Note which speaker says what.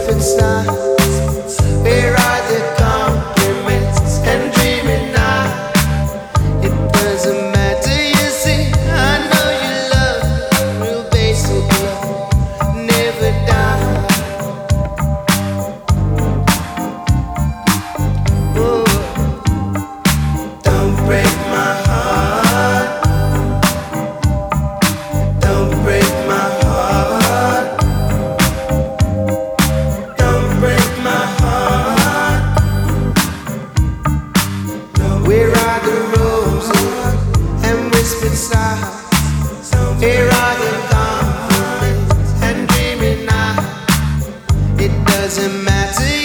Speaker 1: whispered sighs. Where are the compliments and dreaming now? It doesn't matter, you see. I know you love, real basic love, never die. Oh, don't break my heart. Don't break my heart. Don't break my heart. Where are the roses and whispered sighs? Here are the compliments and dreaming now. It doesn't matter.